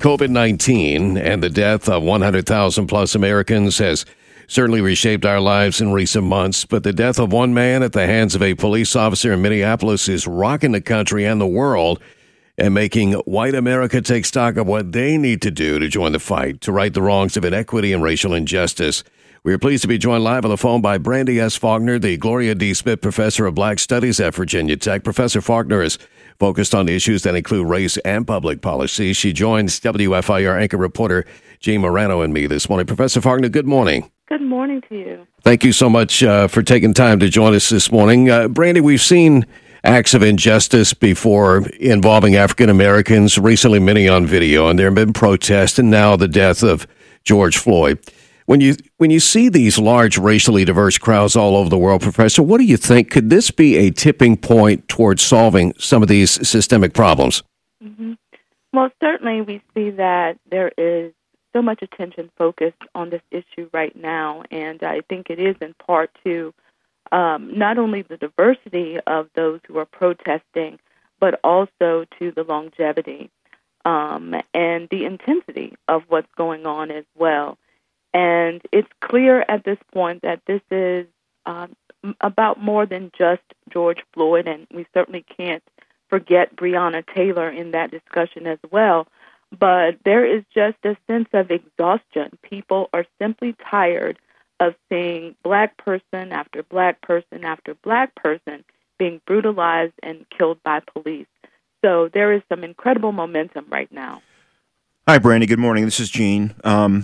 COVID-19 and the death of 100,000 plus Americans has certainly reshaped our lives in recent months, but the death of one man at the hands of a police officer in Minneapolis is rocking the country and the world and making white America take stock of what they need to do to join the fight to right the wrongs of inequity and racial injustice. We are pleased to be joined live on the phone by Brandy S. Faulkner, the Gloria D. Smith Professor of Black Studies at Virginia Tech. Professor Faulkner is focused on issues that include race and public policy. She joins WFIR anchor reporter Gene Morano and me this morning. Professor Faulkner, good morning. Good morning to you. Thank you so much for taking time to join us this morning. Brandy, we've seen acts of injustice before involving African Americans, recently many on video, and there have been protests, and now the death of George Floyd. When you see these large racially diverse crowds all over the world, Professor, what do you think? Could this be a tipping point towards solving some of these systemic problems? Mm-hmm. Well, certainly we see that there is so much attention focused on this issue right now, and I think it is in part to not only the diversity of those who are protesting, but also to the longevity and the intensity of what's going on as well. And it's clear at this point that this is about more than just George Floyd, and we certainly can't forget Breonna Taylor in that discussion as well. But there is just a sense of exhaustion. People are simply tired of seeing black person after black person after black person being brutalized and killed by police. So there is some incredible momentum right now. Hi, Brandy. Good morning. This is Gene.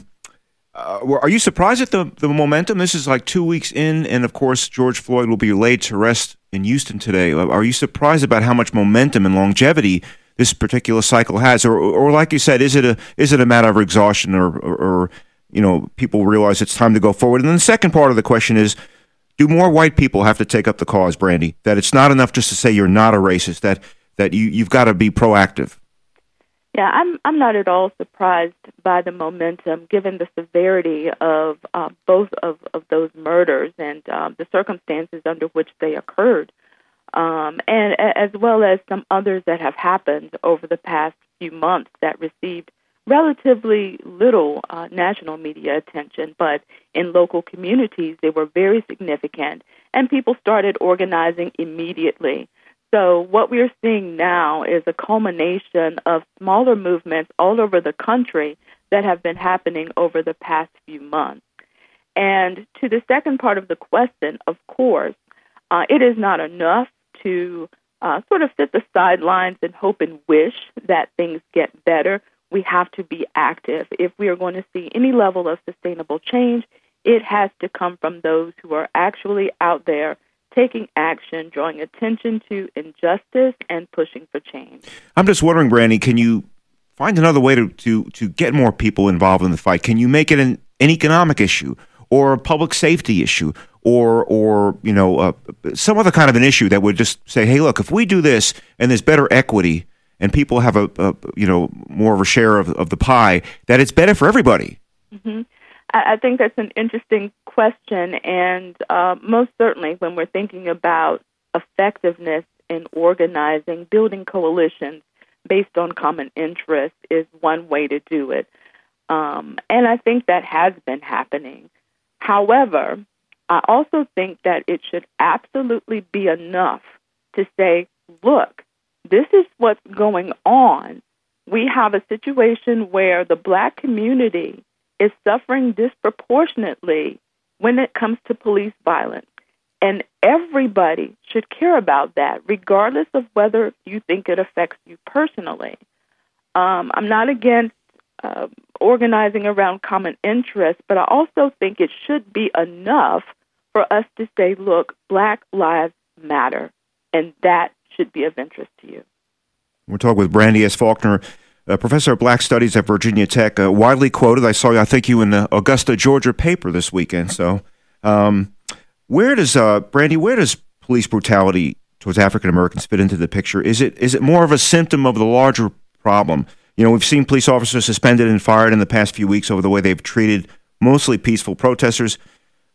Are you surprised at the momentum? This is like 2 weeks in, and of course, George Floyd will be laid to rest in Houston today. Are you surprised about how much momentum and longevity this particular cycle has, or like you said, is it a matter of exhaustion, or people realize it's time to go forward? And then the second part of the question is, do more white people have to take up the cause, Brandy? That it's not enough just to say you're not a racist. That you've got to be proactive. Yeah, I'm not at all surprised by the momentum, given the severity of both of those murders and the circumstances under which they occurred, and as well as some others that have happened over the past few months that received relatively little national media attention, but in local communities they were very significant, and people started organizing immediately. So what we're seeing now is a culmination of smaller movements all over the country that have been happening over the past few months. And to the second part of the question, of course, it is not enough to sort of sit the sidelines and hope and wish that things get better. We have to be active. If we are going to see any level of sustainable change, it has to come from those who are actually out there taking action, drawing attention to injustice, and pushing for change. I'm just wondering, Brandy, can you find another way to get more people involved in the fight? Can you make it an economic issue, or a public safety issue, or some other kind of an issue that would just say, hey, look, if we do this and there's better equity and people have a more of a share of the pie, that it's better for everybody? Mm-hmm. I think that's an interesting question, and most certainly when we're thinking about effectiveness in organizing, building coalitions based on common interest is one way to do it. And I think that has been happening. However, I also think that it should absolutely be enough to say, look, this is what's going on. We have a situation where the black community is suffering disproportionately when it comes to police violence. And everybody should care about that, regardless of whether you think it affects you personally. I'm not against organizing around common interests, but I also think it should be enough for us to say, look, Black lives matter, and that should be of interest to you. We're talking with Brandy S. Faulkner, Professor of Black Studies at Virginia Tech, widely quoted. I think you in the Augusta, Georgia paper this weekend. So where does police brutality towards African Americans fit into the picture? Is it more of a symptom of the larger problem? We've seen police officers suspended and fired in the past few weeks over the way they've treated mostly peaceful protesters.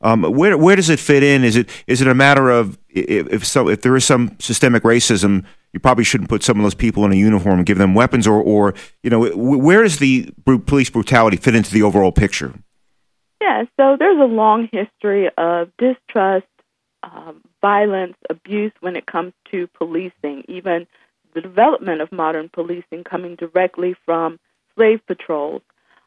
Where does it fit in? Is it a matter of if there is some systemic racism, you probably shouldn't put some of those people in a uniform and give them weapons, or where does the police brutality fit into the overall picture? Yeah, so there's a long history of distrust, violence, abuse when it comes to policing, even the development of modern policing coming directly from slave patrols.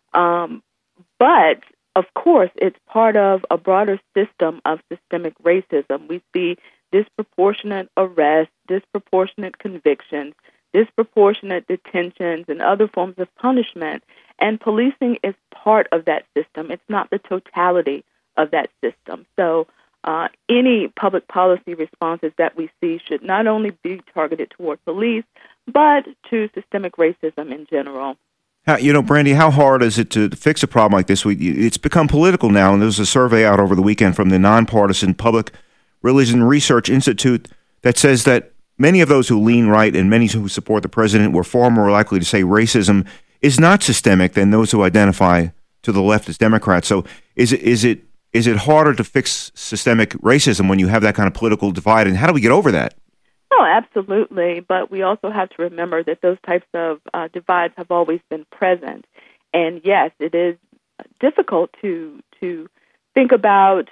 But, of course, it's part of a broader system of systemic racism. We see disproportionate arrests, disproportionate convictions, disproportionate detentions, and other forms of punishment. And policing is part of that system. It's not the totality of that system. So any public policy responses that we see should not only be targeted toward police, but to systemic racism in general. Brandy, how hard is it to fix a problem like this? It's become political now, and there was a survey out over the weekend from the Nonpartisan Public Religion Research Institute that says that many of those who lean right and many who support the president were far more likely to say racism is not systemic than those who identify to the left as Democrats. So is it harder to fix systemic racism when you have that kind of political divide, and how do we get over that? Oh, absolutely. But we also have to remember that those types of divides have always been present. And yes, it is difficult to think about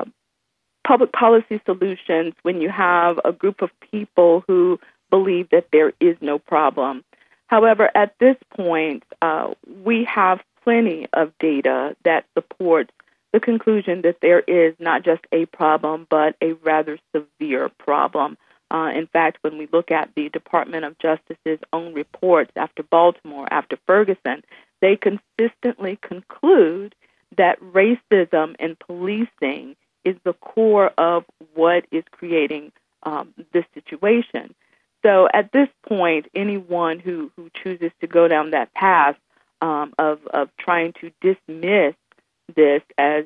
public policy solutions when you have a group of people who believe that there is no problem. However, at this point, we have plenty of data that supports the conclusion that there is not just a problem, but a rather severe problem. In fact, when we look at the Department of Justice's own reports after Baltimore, after Ferguson, they consistently conclude that racism in policing is the core of what is creating this situation. So at this point, anyone who chooses to go down that path of trying to dismiss this as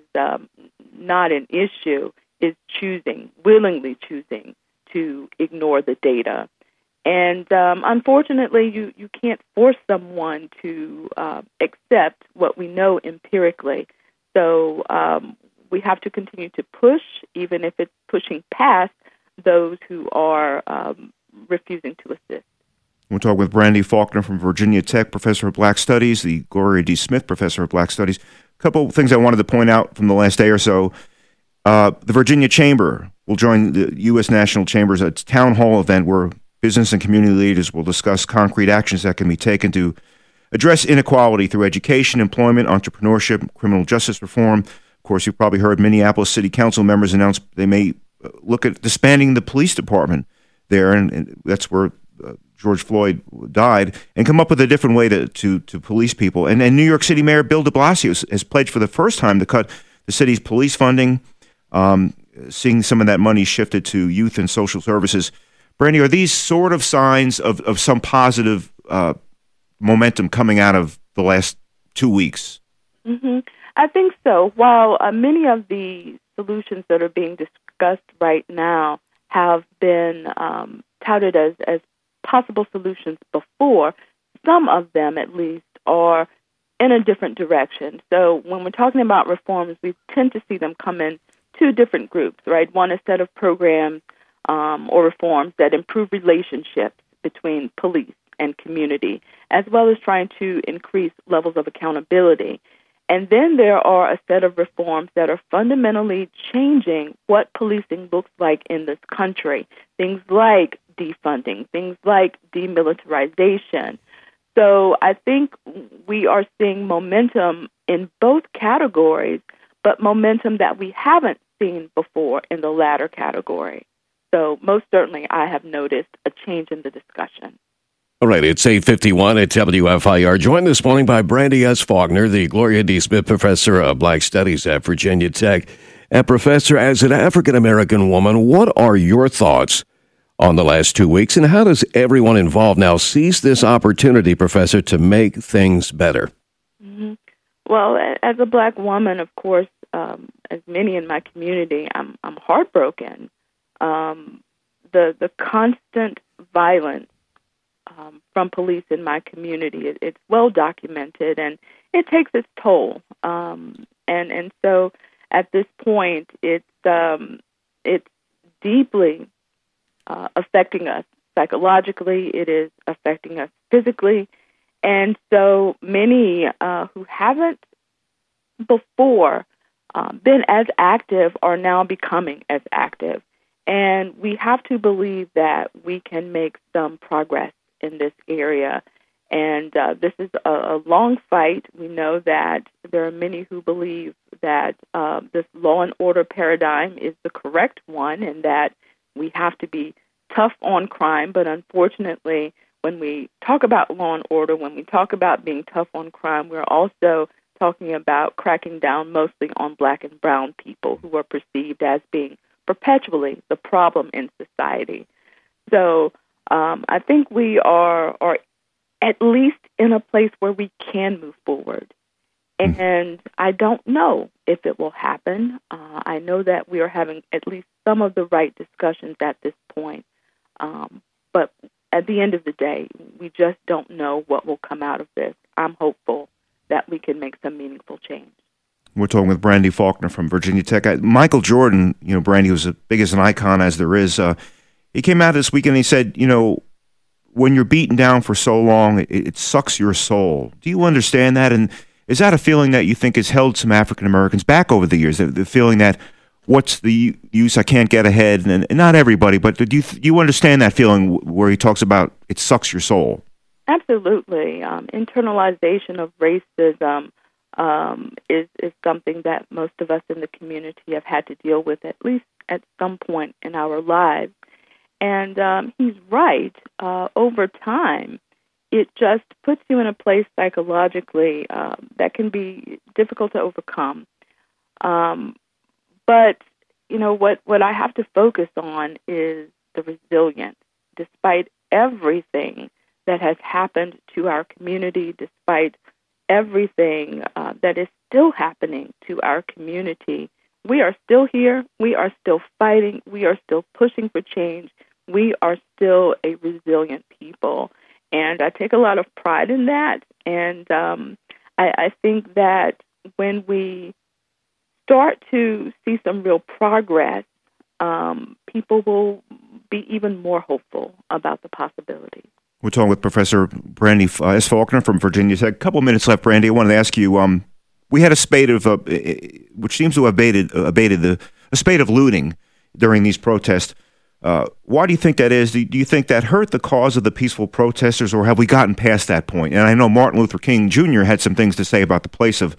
not an issue is willingly choosing to ignore the data. And unfortunately, you can't force someone to accept what we know empirically. So we have to continue to push, even if it's pushing past those who are refusing to assist. We'll talk with Brandy Faulkner from Virginia Tech, Professor of Black Studies, the Gloria D. Smith Professor of Black Studies. A couple of things I wanted to point out from the last day or so. The Virginia Chamber will join the U.S. National Chamber's town hall event where business and community leaders will discuss concrete actions that can be taken to address inequality through education, employment, entrepreneurship, criminal justice reform. Of course, you've probably heard Minneapolis City Council members announce they may look at disbanding the police department there, and that's where George Floyd died, and come up with a different way to police people. And New York City Mayor Bill de Blasio has pledged for the first time to cut the city's police funding, seeing some of that money shifted to youth and social services. Brandy, are these sort of signs of some positive momentum coming out of the last 2 weeks? Mm-hmm. I think so. While many of the solutions that are being discussed right now have been touted as possible solutions before, some of them at least are in a different direction. So when we're talking about reforms, we tend to see them come in two different groups, right? One, a set of programs or reforms that improve relationships between police and community, as well as trying to increase levels of accountability. And then there are a set of reforms that are fundamentally changing what policing looks like in this country. Things like defunding, things like demilitarization. So I think we are seeing momentum in both categories, but momentum that we haven't seen before in the latter category. So most certainly I have noticed a change in the discussion. All right, it's 8:51 at WFIR. Joined this morning by Brandy S. Faulkner, the Gloria D. Smith Professor of Black Studies at Virginia Tech. And Professor, as an African-American woman, what are your thoughts on the last 2 weeks, and how does everyone involved now seize this opportunity, Professor, to make things better? Mm-hmm. Well, as a Black woman, of course, as many in my community, I'm heartbroken. The constant violence from police in my community, it's well documented, and it takes its toll. And so at this point, it's deeply affecting us psychologically. It is affecting us physically. And so many who haven't before been as active are now becoming as active. And we have to believe that we can make some progress in this area. And this is a long fight. We know that there are many who believe that this law and order paradigm is the correct one and that we have to be tough on crime. But unfortunately, when we talk about law and order, when we talk about being tough on crime, we're also talking about cracking down mostly on black and brown people who are perceived as being perpetually the problem in society. So I think we are at least in a place where we can move forward. And I don't know if it will happen. I know that we are having at least some of the right discussions at this point. But at the end of the day, we just don't know what will come out of this. I'm hopeful that we can make some meaningful change. We're talking with Brandy Faulkner from Virginia Tech. Michael Jordan, Brandy was as big as an icon as there is. He came out this weekend and he said, when you're beaten down for so long, it sucks your soul. Do you understand that? And is that a feeling that you think has held some African Americans back over the years? The feeling that what's the use? I can't get ahead. And not everybody, but do you understand that feeling where he talks about it sucks your soul? Absolutely. Internalization of racism is something that most of us in the community have had to deal with at least at some point in our lives. And he's right. Over time, it just puts you in a place psychologically that can be difficult to overcome. But, what I have to focus on is the resilience. Despite everything that has happened to our community, despite everything that is still happening to our community, we are still here. We are still fighting. We are still pushing for change. We are still a resilient people. And I take a lot of pride in that. And I think that when we start to see some real progress, people will be even more hopeful about the possibilities. We're talking with Professor Brandy S. Faulkner from Virginia Tech. A couple of minutes left, Brandy. I wanted to ask you, we had a spate of, which seems to have abated a spate of looting during these protests. Why do you think that is? Do you think that hurt the cause of the peaceful protesters, or have we gotten past that point? And I know Martin Luther King Jr. had some things to say about the place of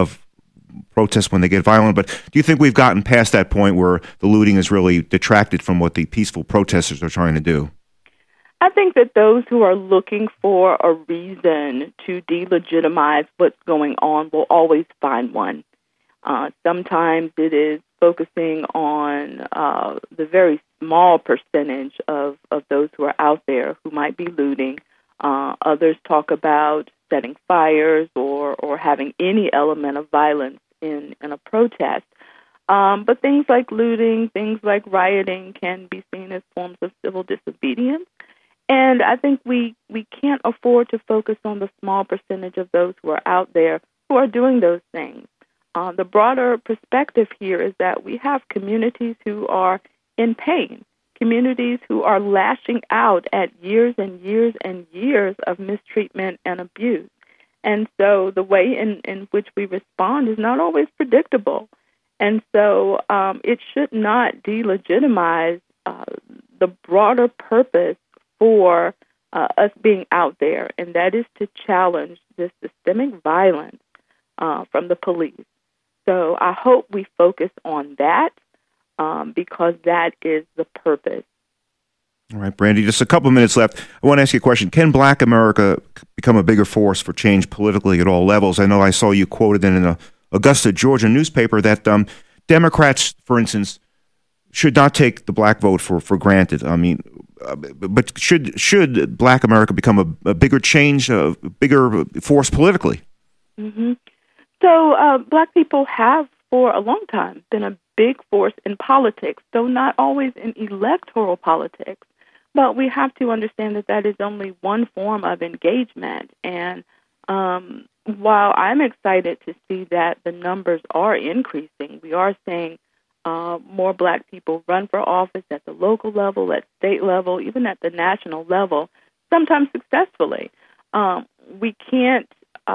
protests when they get violent, but do you think we've gotten past that point where the looting is really detracted from what the peaceful protesters are trying to do? I think that those who are looking for a reason to delegitimize what's going on will always find one. Sometimes it is focusing on the very small percentage of those who are out there who might be looting. Others talk about setting fires or having any element of violence in a protest. But things like looting, things like rioting can be seen as forms of civil disobedience. And I think we can't afford to focus on the small percentage of those who are out there who are doing those things. The broader perspective here is that we have communities who are in pain, communities who are lashing out at years and years and years of mistreatment and abuse. And so the way in which we respond is not always predictable. And so it should not delegitimize the broader purpose for us being out there, and that is to challenge this systemic violence from the police. So I hope we focus on that because that is the purpose. All right, Brandy, just a couple of minutes left. I want to ask you a question. Can Black America become a bigger force for change politically at all levels? I know I saw you quoted in an Augusta, Georgia newspaper that Democrats, for instance, should not take the black vote for granted. I mean, but should Black America become a bigger change, a bigger force politically? Mm-hmm. So Black people have, for a long time, been a big force in politics, though not always in electoral politics. But we have to understand that that is only one form of engagement. And while I'm excited to see that the numbers are increasing, we are seeing more Black people run for office at the local level, at state level, even at the national level, sometimes successfully. We can't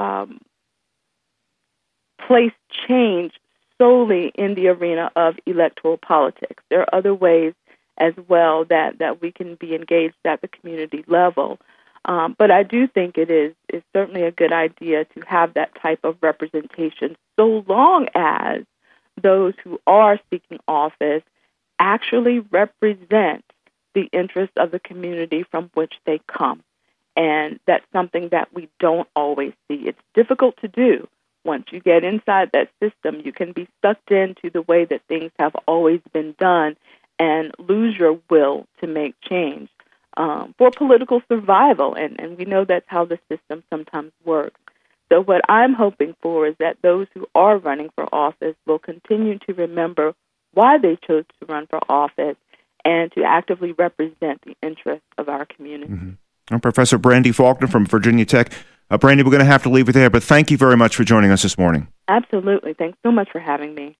place change solely in the arena of electoral politics. There are other ways as well that we can be engaged at the community level. But I do think it is certainly a good idea to have that type of representation, so long as those who are seeking office actually represent the interests of the community from which they come. And that's something that we don't always see. It's difficult to do. Once you get inside that system, you can be sucked into the way that things have always been done and lose your will to make change for political survival. And we know that's how the system sometimes works. So what I'm hoping for is that those who are running for office will continue to remember why they chose to run for office and to actively represent the interests of our community. Mm-hmm. Professor Brandy Faulkner from Virginia Tech. Brandy, we're going to have to leave it there, but thank you very much for joining us this morning. Absolutely. Thanks so much for having me.